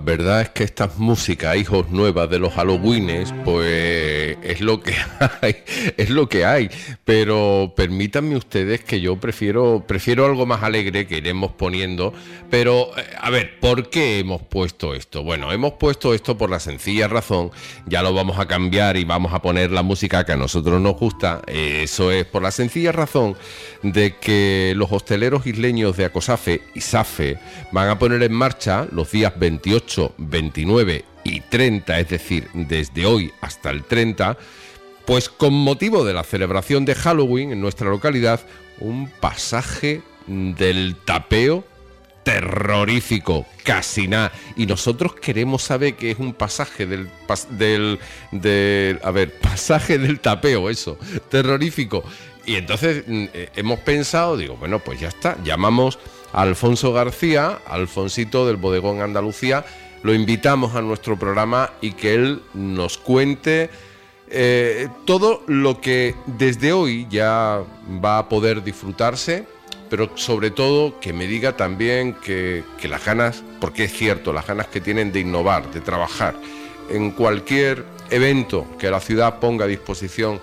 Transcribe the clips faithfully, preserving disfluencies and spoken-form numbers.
verdad es que estas músicas, hijos nuevas de los Halloweenes, pues es lo que hay, es lo que hay. Pero permítanme ustedes que yo prefiero, prefiero algo más alegre que iremos poniendo. Pero, a ver, ¿por qué hemos puesto esto? Bueno, hemos puesto esto por la sencilla razón, ya lo vamos a cambiar y vamos a poner la música que a nosotros nos gusta. Eso es por la sencilla razón de que los hosteleros isleños de Acosafe y Safe van a poner en marcha los días veintiocho, veintinueve y treinta, es decir, desde hoy hasta el treinta, pues con motivo de la celebración de Halloween en nuestra localidad, un pasaje del tapeo terrorífico, casi nada. Y nosotros queremos saber qué es un pasaje del, del, del, a ver, pasaje del tapeo, eso, terrorífico. Y entonces eh, hemos pensado, digo, bueno, pues ya está, llamamos a Alfonso García, Alfonsito del Bodegón Andalucía, lo invitamos a nuestro programa y que él nos cuente eh, todo lo que desde hoy ya va a poder disfrutarse, pero sobre todo que me diga también que, que las ganas, porque es cierto, las ganas que tienen de innovar, de trabajar en cualquier evento que la ciudad ponga a disposición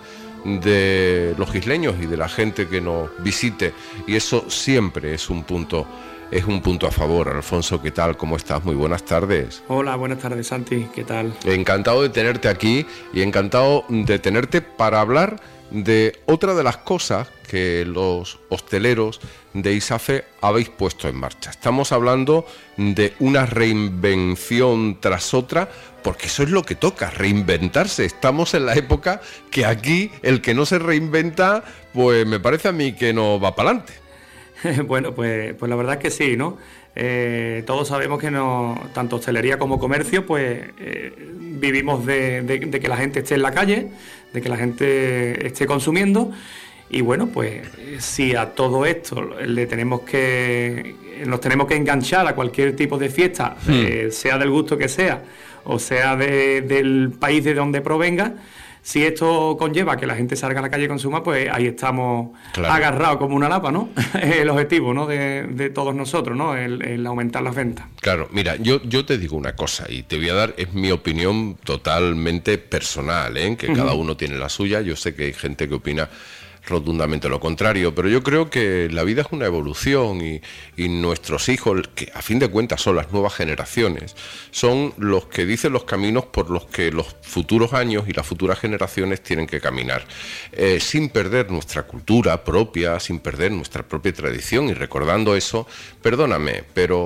de los isleños y de la gente que nos visite, y eso siempre es un punto es un punto a favor. Alfonso, ¿qué tal? ¿Cómo estás? Muy buenas tardes. Hola, buenas tardes, Santi, ¿qué tal? Encantado de tenerte aquí y encantado de tenerte para hablar de otra de las cosas que los hosteleros de Isafe habéis puesto en marcha. Estamos hablando de una reinvención tras otra, porque eso es lo que toca, reinventarse. Estamos en la época que aquí el que no se reinventa, pues me parece a mí que no va para adelante. Bueno, pues, pues la verdad es que sí, ¿no? Eh, todos sabemos que no, tanto hostelería como comercio, pues eh, vivimos de, de, de que la gente esté en la calle, de que la gente esté consumiendo. Y bueno, pues si a todo esto le tenemos que nos tenemos que enganchar a cualquier tipo de fiesta, hmm. eh, sea del gusto que sea, o sea de, del país de donde provenga, si esto conlleva que la gente salga a la calle y consuma, pues ahí estamos claro. agarrados como una lapa, ¿no? El objetivo, ¿no? De, de todos nosotros, ¿no? El, el aumentar las ventas. Claro, mira, yo, yo te digo una cosa y te voy a dar, es mi opinión totalmente personal, ¿eh? Que uh-huh. cada uno tiene la suya. Yo sé que hay gente que opina rotundamente lo contrario, pero yo creo que la vida es una evolución y, y nuestros hijos, que a fin de cuentas son las nuevas generaciones, son los que dicen los caminos por los que los futuros años y las futuras generaciones tienen que caminar, eh, sin perder nuestra cultura propia, sin perder nuestra propia tradición, y recordando eso, perdóname, pero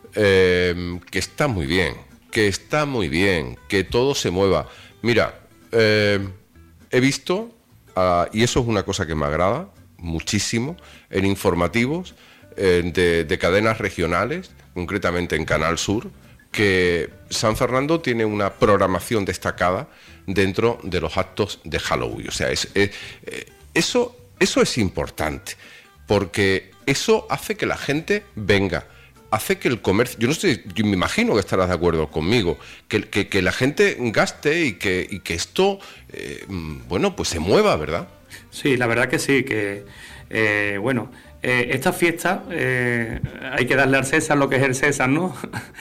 eh, que está muy bien, que está muy bien, que todo se mueva. Mira, eh, he visto... Uh, y eso es una cosa que me agrada muchísimo, en informativos eh, de, de cadenas regionales, concretamente en Canal Sur, que San Fernando tiene una programación destacada dentro de los actos de Halloween. O sea, es, es, eh, eso, eso es importante, porque eso hace que la gente venga, hace que el comercio, yo no sé, yo me imagino que estarás de acuerdo conmigo, que, que, que la gente gaste y que, y que esto, eh, bueno, pues se mueva, ¿verdad? Sí, la verdad que sí, que, eh, bueno, eh, esta fiesta, eh, hay que darle al César lo que es el César, ¿no?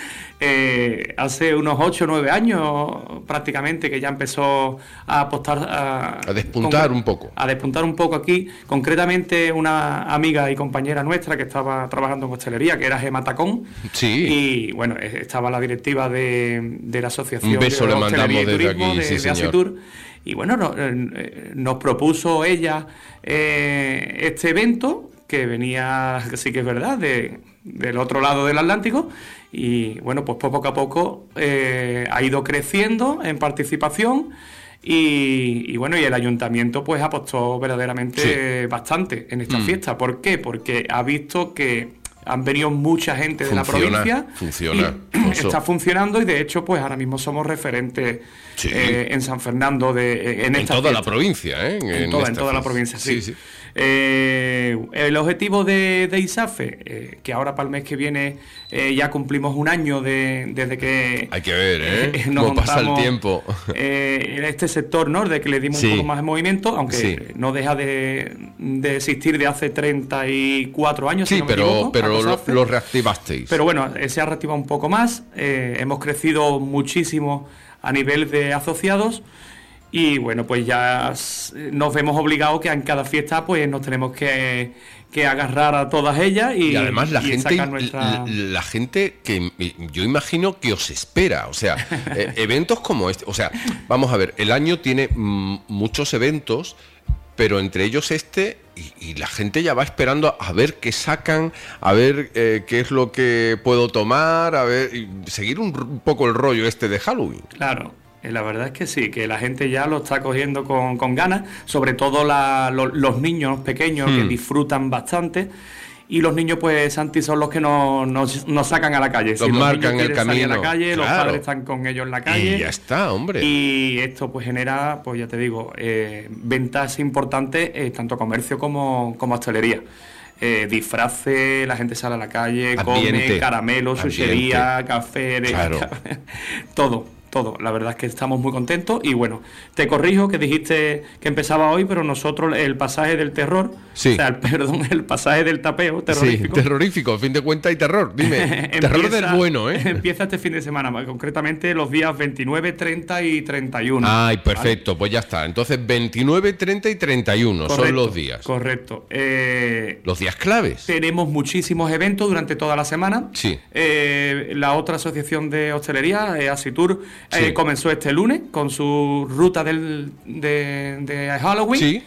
eh, hace unos ocho o nueve años prácticamente que ya empezó a apostar... A, a despuntar con, un poco. A despuntar un poco aquí. Concretamente una amiga y compañera nuestra que estaba trabajando en hostelería, que era Gemma Tacón. Sí. Y bueno, estaba la directiva de, de la Asociación un beso de le mandamos desde Turismo aquí, de, sí, de señor. Asitur. Y bueno, no, eh, nos propuso ella eh, este evento, que venía, sí que es verdad, de, del otro lado del Atlántico, y bueno, pues poco a poco eh, ha ido creciendo en participación, y, y bueno, y el ayuntamiento pues apostó verdaderamente sí. bastante en esta mm. fiesta. ¿Por qué? Porque ha visto que han venido mucha gente de funciona, la provincia. Funciona. Y está funcionando, y de hecho, pues ahora mismo somos referentes sí. eh, en San Fernando de en, esta en toda fiesta. la provincia, ¿eh? En, en toda, en toda la provincia, sí. sí, sí. Eh, el objetivo de, de Isafe, eh, que ahora para el mes que viene eh, ya cumplimos un año de, desde que... Hay que ver, ¿eh? eh cómo pasa el tiempo. Eh, en este sector, ¿no? De que le dimos sí. un poco más de movimiento, aunque sí. no deja de, de existir de hace treinta y cuatro años. Sí, si no pero, me equivoco, pero lo, lo reactivasteis. Pero bueno, se ha reactivado un poco más. semanas eh, hemos crecido muchísimo a nivel de asociados y bueno, pues ya nos vemos obligados que en cada fiesta pues nos tenemos que, que agarrar a todas ellas y, y además la y gente nuestra... la, la gente que yo imagino que os espera, o sea, eh, eventos como este, o sea, vamos a ver, el año tiene mm, muchos eventos, pero entre ellos este, y, y la gente ya va esperando a ver qué sacan, a ver eh, qué es lo que puedo tomar, a ver, y seguir un, un poco el rollo este de Halloween. Claro. La verdad es que sí, que la gente ya lo está cogiendo con, con ganas, sobre todo la, lo, los niños pequeños hmm. que disfrutan bastante. Y los niños, pues, Santi, son los que nos, nos, nos sacan a la calle. Los si marcan los el camino. A la calle, claro. Los padres están con ellos en la calle. Y ya está, hombre. Y esto, pues, genera, pues ya te digo, eh, ventas importantes, eh, tanto comercio como, como hostelería. Eh, disfraces, la gente sale a la calle, ambiente, come, caramelo, chuchería, café, claro. café, todo. Todo, la verdad es que estamos muy contentos y bueno, te corrijo que dijiste que empezaba hoy, pero nosotros el pasaje del terror, sí. o sea, el, perdón, el pasaje del tapeo terrorífico. Sí, terrorífico, a fin de cuentas y terror, dime, empieza, terror del bueno, ¿eh? Empieza este fin de semana, concretamente los días veintinueve, treinta y treinta y uno. Ay, perfecto, ¿vale? Pues ya está, entonces veintinueve, treinta y treinta y uno correcto, son los días. Correcto. Eh, los días claves. Tenemos muchísimos eventos durante toda la semana. Sí. Eh, la otra asociación de hostelería, eh, Asitur, Sí. Eh, comenzó este lunes con su ruta del, de, de Halloween. Sí.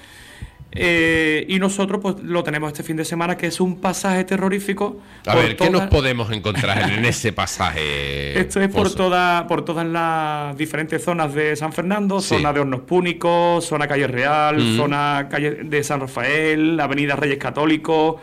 Eh, y nosotros pues lo tenemos este fin de semana, que es un pasaje terrorífico. A ver, ¿qué nos podemos encontrar en ese pasaje? Esto es por, toda, por todas las diferentes zonas de San Fernando, sí. Zona de Hornos Púnicos, zona Calle Real, mm. zona calle de San Rafael, avenida Reyes Católicos.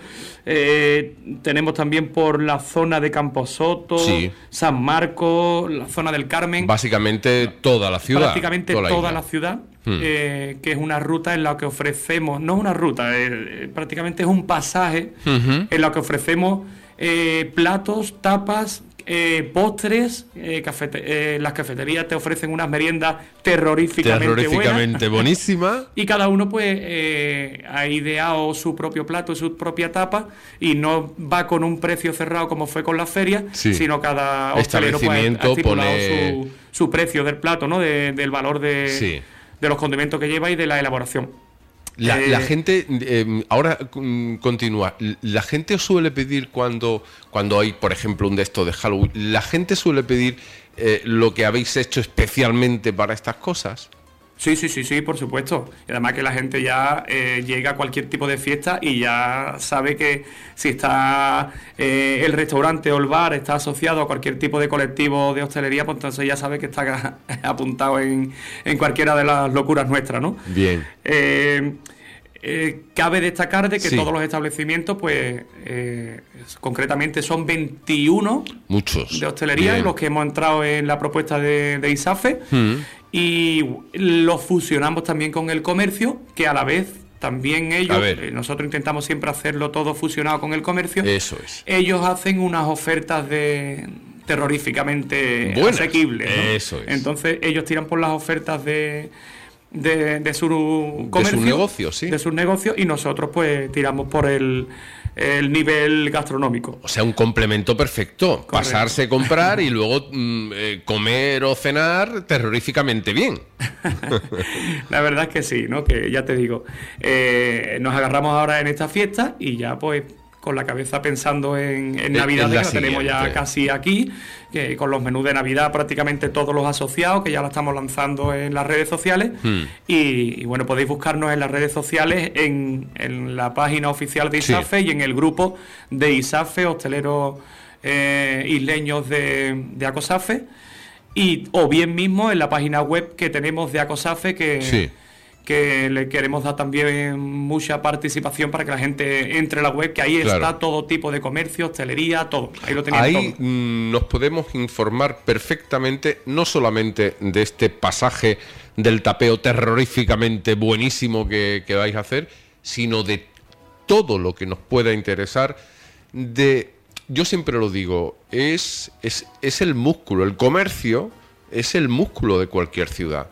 Eh, tenemos también por la zona de Camposoto, sí. San Marcos, la zona del Carmen. Básicamente toda la ciudad. Prácticamente toda, toda la, la ciudad, hmm. eh, que es una ruta en la que ofrecemos, no es una ruta, eh, prácticamente es un pasaje uh-huh. en la que ofrecemos eh, platos, tapas, eh, postres, eh, cafete- eh, las cafeterías te ofrecen unas meriendas terroríficamente, terroríficamente buenas. buenísimas. Y cada uno pues eh, ha ideado su propio plato, su propia tapa, y no va con un precio cerrado como fue con la feria, sí. sino cada hostelero pues, ha estipulado pone... su, su precio del plato, ¿no? De, del valor de, sí. de los condimentos que lleva y de la elaboración. La, eh, la gente, eh, ahora mm, continúa, la gente suele pedir cuando, cuando hay, por ejemplo, un de estos de Halloween, la gente suele pedir eh, lo que habéis hecho especialmente para estas cosas. Sí, sí, sí, sí, por supuesto. Y además que la gente ya eh, llega a cualquier tipo de fiesta y ya sabe que si está eh, el restaurante o el bar está asociado a cualquier tipo de colectivo de hostelería, pues entonces ya sabe que está apuntado en, en cualquiera de las locuras nuestras, ¿no? Bien. Eh, eh, cabe destacar de que sí. todos los establecimientos, pues, eh, concretamente son veintiuno Muchos. de hostelería, Bien. los que hemos entrado en la propuesta de, de ISAFE. Mm. Y lo fusionamos también con el comercio, que a la vez también ellos, eh, nosotros intentamos siempre hacerlo todo fusionado con el comercio. Eso es. Ellos hacen unas ofertas de terroríficamente Buenas. asequibles, ¿no? Eso es. Entonces ellos tiran por las ofertas de, de, de su comercio, de sus negocios, sí. de sus negocios, y nosotros pues tiramos por el el nivel gastronómico. O sea, un complemento perfecto. Correcto. Pasarse a comprar y luego mm, eh, comer o cenar terroríficamente bien. La verdad es que sí, ¿no? Que ya te digo, eh, nos agarramos ahora en esta fiesta y ya pues con la cabeza pensando en, en Navidad, que la tenemos ya casi aquí, que con los menús de Navidad prácticamente todos los asociados, que ya la estamos lanzando en las redes sociales. Hmm. Y, y bueno, podéis buscarnos en las redes sociales, en, en la página oficial de ISAFE, sí. y en el grupo de ISAFE, hosteleros eh, isleños de, de ACOSAFE, y o bien mismo en la página web que tenemos de ACOSAFE, que... Sí. que le queremos dar también mucha participación para que la gente entre a la web, que ahí claro. está todo tipo de comercio, hostelería, todo. Ahí lo tenéis Ahí todo. Mm, nos podemos informar perfectamente, no solamente de este pasaje del tapeo terroríficamente buenísimo que, que vais a hacer, sino de todo lo que nos pueda interesar. De, yo siempre lo digo, es, es, es el músculo, el comercio es el músculo de cualquier ciudad.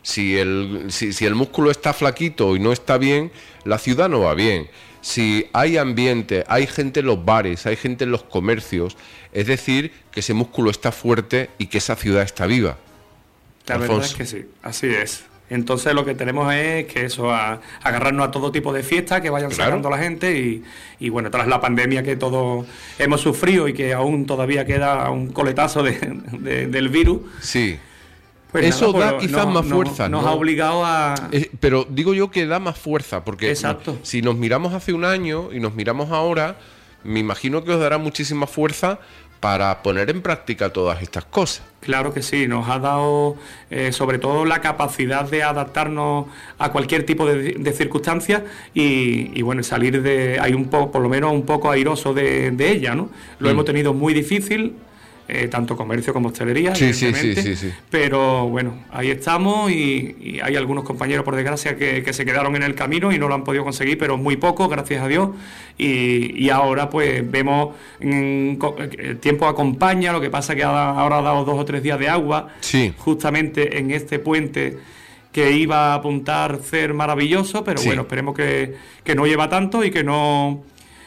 Si el, si, si el músculo está flaquito y no está bien, la ciudad no va bien. Si hay ambiente, hay gente en los bares, hay gente en los comercios, es decir, que ese músculo está fuerte y que esa ciudad está viva. La Alfonso. verdad es que sí, así es. Entonces lo que tenemos es que eso, a, agarrarnos a todo tipo de fiestas que vayan Claro. sacando la gente y, y bueno, tras la pandemia que todos hemos sufrido y que aún todavía queda un coletazo de, de- del virus, Sí. pues Eso nada, da pues, quizás nos- más nos- fuerza, Nos ¿no? ha obligado a... Eh, pero digo yo que da más fuerza, porque Exacto. si nos miramos hace un año y nos miramos ahora, me imagino que os dará muchísima fuerza para poner en práctica todas estas cosas. Claro que sí, nos ha dado eh, sobre todo la capacidad de adaptarnos a cualquier tipo de, de circunstancias y, y bueno, salir de ahí un poco, por lo menos un poco airoso de, de ella, ¿no? Lo Mm. hemos tenido muy difícil, eh, tanto comercio como hostelería, Sí, sí, evidentemente, sí, sí, sí. pero bueno, ahí estamos y, y hay algunos compañeros, por desgracia, que, que se quedaron en el camino y no lo han podido conseguir, pero muy poco, gracias a Dios, y, y ahora pues vemos, mm, co- el tiempo acompaña, lo que pasa que ha- ahora ha dado dos o tres días de agua, Sí. justamente en este puente que iba a apuntar ser maravilloso, pero Sí. bueno, esperemos que, que no lleva tanto y que no...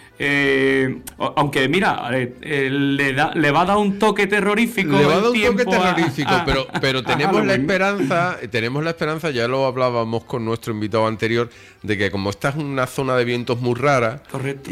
eh, o- aunque mira, eh, eh, le, da, le va a dar un toque terrorífico. Le va a el dar un toque tiempo a- terrorífico, a- pero, pero a tenemos la Halloween. esperanza, tenemos la esperanza, ya lo hablábamos con nuestro invitado anterior, de que como esta es una zona de vientos muy rara, Correcto.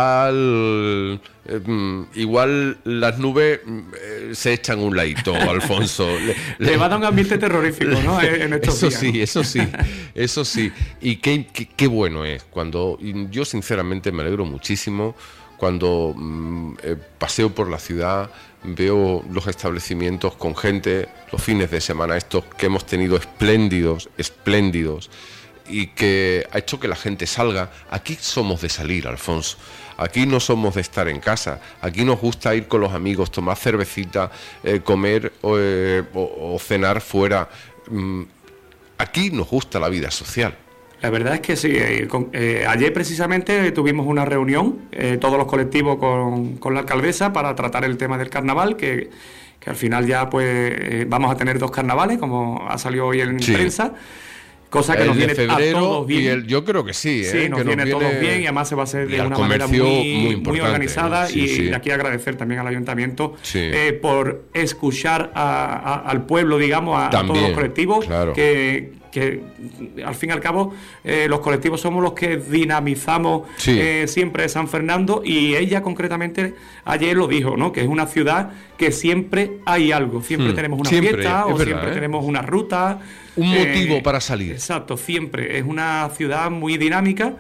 igual eh, mm, igual las nubes mm, eh, se echan un ladito, Alfonso. Le- Le va a dar un ambiente terrorífico, ¿no? En en estos Eso días, sí, ¿no? eso sí, eso sí. Y qué, qué, qué bueno es cuando, y yo sinceramente me alegro muchísimo cuando mm, eh, paseo por la ciudad, veo los establecimientos con gente, los fines de semana estos que hemos tenido espléndidos, espléndidos, y que ha hecho que la gente salga. Aquí somos de salir, Alfonso. Aquí no somos de estar en casa. Aquí nos gusta ir con los amigos, tomar cervecita, eh, comer o, eh, o- o cenar fuera. Mm, Aquí nos gusta la vida social. La verdad es que sí. eh, con- eh, ayer precisamente tuvimos una reunión, eh, todos los colectivos con, con la alcaldesa para tratar el tema del carnaval, que, que al final ya pues eh, vamos a tener dos carnavales, como ha salido hoy en Sí. prensa, cosa que El nos de viene a febrero todos bien. y el, yo creo que sí, Sí, ¿eh? nos que viene a todos viene- bien y además se va a hacer y de al una manera comercio muy, muy muy importante, organizada ¿eh? Sí, y sí. aquí agradecer también al ayuntamiento Sí. eh, por escuchar a- a- al pueblo, digamos, a, a También, todos los colectivos, claro. que, que al fin y al cabo eh, los colectivos somos los que dinamizamos Sí. eh, siempre San Fernando y ella concretamente ayer lo dijo, ¿no? Que es una ciudad que siempre hay algo, siempre Hmm, tenemos una siempre, fiesta es o verdad, siempre ¿eh? tenemos una ruta. Un eh, motivo para salir. Exacto, siempre. Es una ciudad muy dinámica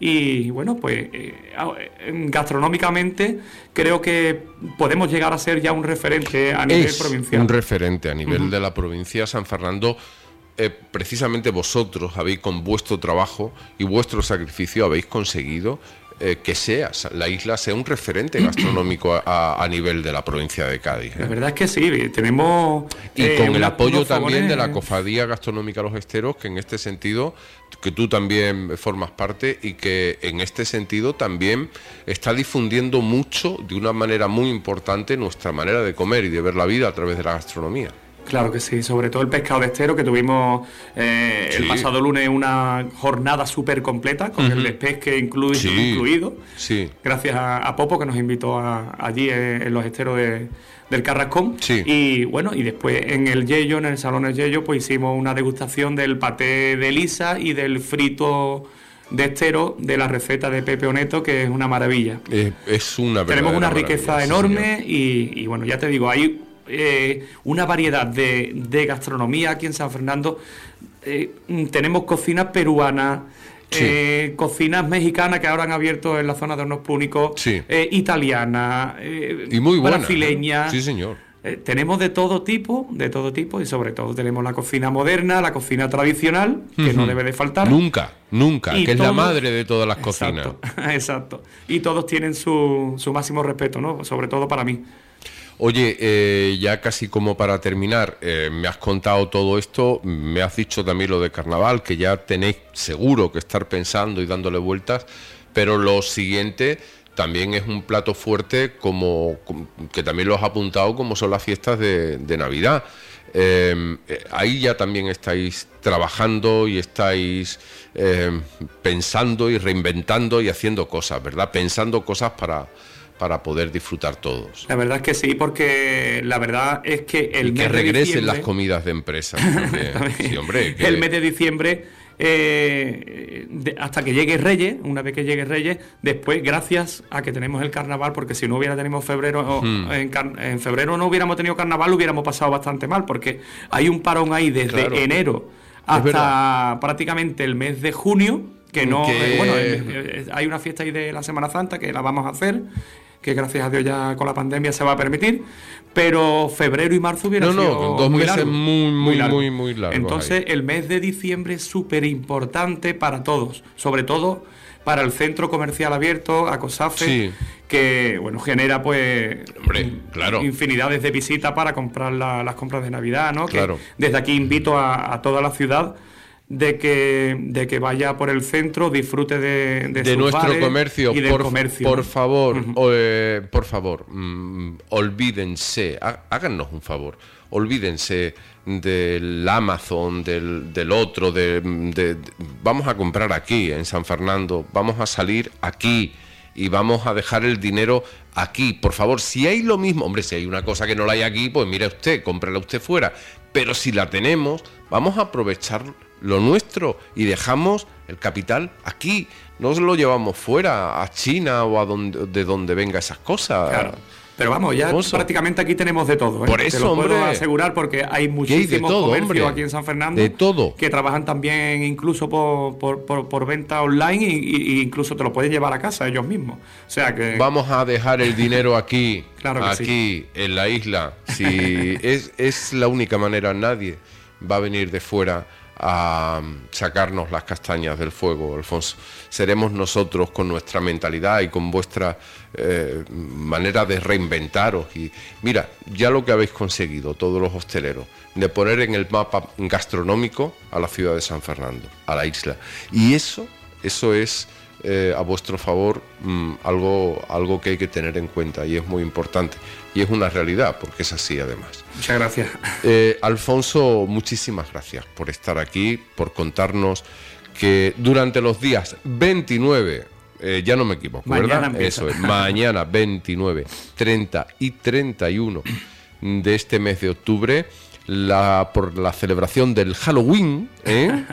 y bueno, pues eh, a- eh, gastronómicamente creo que podemos llegar a ser ya un referente a nivel Es provincial. un referente a nivel de la provincia. San Fernando, eh, precisamente vosotros habéis, con vuestro trabajo y vuestro sacrificio, habéis conseguido eh, que sea la isla sea un referente gastronómico a, a- a nivel de la provincia de Cádiz, ¿eh? La verdad es que sí, tenemos... Y eh, con el una- apoyo unos también de la fogones- Cofradía Gastronómica Los Esteros, que en este sentido, que tú también formas parte y que en este sentido también está difundiendo mucho, de una manera muy importante, nuestra manera de comer y de ver la vida a través de la gastronomía. Claro que sí, sobre todo el pescado de estero, que tuvimos eh, Sí. el pasado lunes una jornada súper completa con el despesque inclu- Sí. incluido. Sí. Gracias a, a Popo, que nos invitó a- allí en, en los esteros de- del Carrascón. Sí. Y bueno, y después en el Yello, en el Salón del Yello, pues hicimos una degustación del paté de lisa y del frito de estero de la receta de Pepe Oneto, que es una maravilla. Eh, es una Tenemos una verdadera riqueza maravilla, sí, enorme señor. y, y bueno, ya te digo, hay eh, una variedad de, de gastronomía aquí en San Fernando. Eh, mm, tenemos cocinas peruanas, Sí. eh, cocinas mexicanas que ahora han abierto en la zona de Hornos Púnicos, Sí. eh, italiana, eh, Y muy buena. brasileña. ¿eh? Sí, señor. Eh, tenemos de todo tipo, de todo tipo, y sobre todo tenemos la cocina moderna, la cocina tradicional, que no Ujú. debe de faltar. Nunca, nunca, Y que es la todo- madre de todas las cocinas. Exacto, exacto. Y todos tienen su, su máximo respeto, ¿no? Sobre todo para mí. Oye, eh, ya casi como para terminar, eh, me has contado todo esto, me has dicho también lo de carnaval, que ya tenéis seguro que estar pensando y dándole vueltas, pero lo siguiente también es un plato fuerte, como, como- que también lo has apuntado, como son las fiestas de, de Navidad. Eh, ahí ya también estáis trabajando y estáis eh, pensando y reinventando y haciendo cosas, ¿verdad? Pensando cosas para, para poder disfrutar todos. La verdad es que sí, porque la verdad es que el y que mes regresen de diciembre, las comidas de empresa. También. Sí, hombre, que... el mes de diciembre, eh, de, hasta que llegue Reyes, una vez que llegue Reyes, después, gracias a que tenemos el carnaval, porque si no hubiera tenido febrero, hmm. en, en febrero no hubiéramos tenido carnaval, lo hubiéramos pasado bastante mal, porque hay un parón ahí desde claro. enero hasta prácticamente el mes de junio, que no, que... Eh, bueno, eh, hay una fiesta ahí de la Semana Santa que la vamos a hacer, que gracias a Dios ya con la pandemia se va a permitir, pero febrero y marzo hubiera no, sido no, dos muy meses largo, muy, muy, largo. muy, muy largos. Entonces, ahí. el mes de diciembre es súper importante para todos, sobre todo para el centro comercial abierto, Acosafe, sí. que bueno genera pues Hombre, claro. infinidades de visitas para comprar la, las compras de Navidad, ¿no? Claro. Que desde aquí invito a, a toda la ciudad de que de que vaya por el centro, disfrute de, de, de sus nuestro bares comercio, y del por, comercio. Por favor, uh-huh. eh, por favor, mm, olvídense, há, háganos un favor, olvídense del Amazon, del, del otro, de, de, de, vamos a comprar aquí en San Fernando, vamos a salir aquí y vamos a dejar el dinero aquí. Por favor, si hay lo mismo, hombre, si hay una cosa que no la hay aquí, pues mire usted, cómprala usted fuera, pero si la tenemos, vamos a aprovechar lo nuestro y dejamos el capital aquí, no se lo llevamos fuera a China o a donde, de donde venga esas cosas. Claro. Pero vamos, ya Alfonso. prácticamente aquí tenemos de todo, ¿eh? Por eso, te lo puedo hombre. asegurar, porque hay muchísimos comercios aquí en San Fernando de todo. que trabajan también incluso por, por, por, por venta online y, y incluso te lo pueden llevar a casa ellos mismos. O sea que vamos a dejar el dinero aquí, claro que aquí sí. en la isla. Si es, es la única manera, nadie va a venir de fuera a sacarnos las castañas del fuego, Alfonso. Seremos nosotros con nuestra mentalidad y con vuestra eh, manera de reinventaros. Y mira, ya lo que habéis conseguido, todos los hosteleros, de poner en el mapa gastronómico a la ciudad de San Fernando, a la isla. Y eso, eso es eh, a vuestro favor mmm, algo, algo que hay que tener en cuenta y es muy importante. Y es una realidad, porque es así además. Muchas gracias. Eh, Alfonso, muchísimas gracias por estar aquí, por contarnos que durante los días veintinueve, eh, ya no me equivoco, mañana ¿verdad? Empieza. Eso es, mañana veintinueve, treinta y treinta y uno de este mes de octubre, la, por la celebración del Halloween, ¿eh?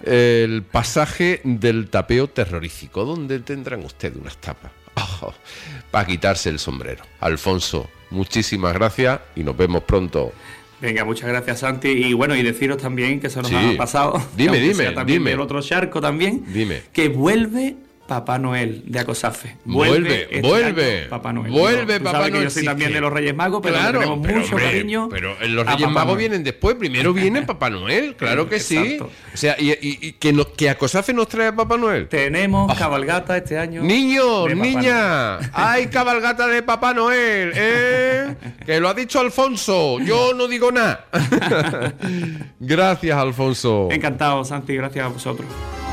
el pasaje del tapeo terrorífico, donde tendrán ustedes unas tapas. Oh, para quitarse el sombrero. Alfonso, muchísimas gracias y nos vemos pronto. Venga, muchas gracias, Santi. Y bueno, y deciros también que se nos sí. ha pasado. Dime, dime, también dime. El otro charco también. Dime. Que vuelve Papá Noel de Acosafe. Vuelve, este vuelve. Año, Papá Noel. Vuelve, Tú Papá sabes Noel. Que yo soy sí también que... de los Reyes Magos, pero claro, tenemos pero, mucho hombre, cariño. Pero los Reyes Magos Noel. vienen después. Primero viene Papá Noel, claro que Exacto. sí. O sea, y, y, y que, nos, que Acosafe nos trae Papá Noel. Tenemos oh. cabalgata este año. Niños, niña, hay cabalgata de Papá Noel, ¿eh? Que lo ha dicho Alfonso. Yo no digo nada. Gracias, Alfonso. Encantado, Santi. Gracias a vosotros.